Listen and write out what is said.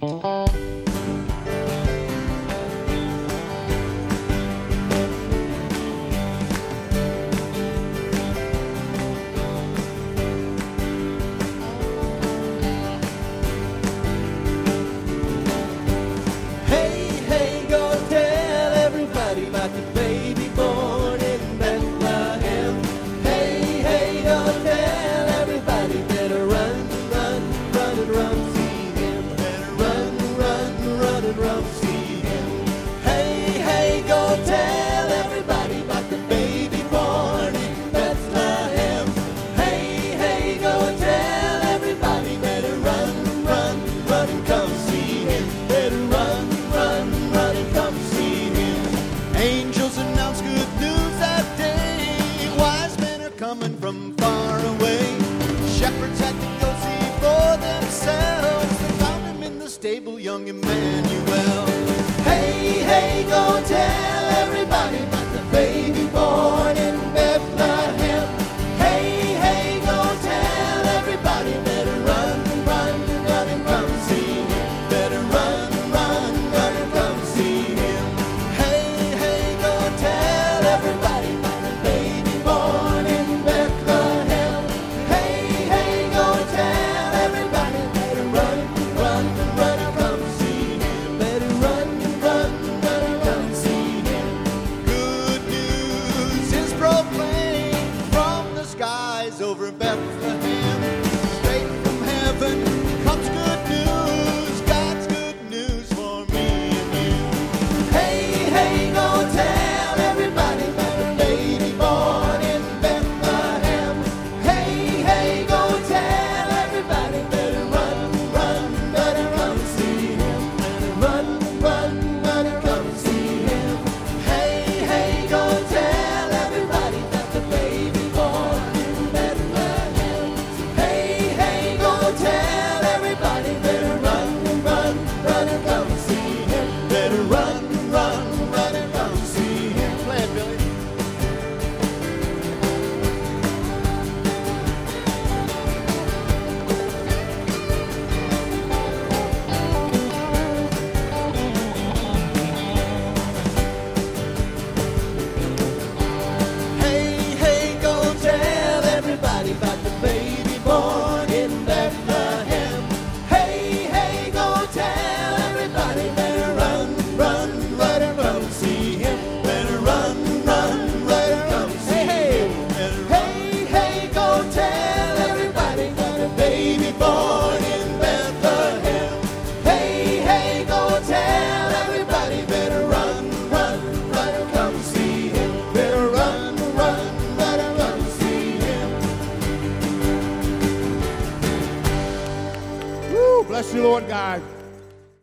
Young Emmanuel. Hey, hey, go tell everybody about the baby born in Bethlehem. Hey, hey, go tell everybody, better run, run, run and come see him. Better run, run, run and come see him. Hey, hey, go tell everybody about the baby born in Bethlehem. Hey, hey, go tell everybody, better run, run, run and come. Over Bethlehem, straight from heaven comes good news, God's good news for me and you. Hey, hey, go tell everybody about the baby born in Bethlehem. Hey, hey, go tell everybody, better run, run, better come see him. Better run, run, better come see him. Hey, hey, go tell everybody about the baby born. Bless you, Lord God.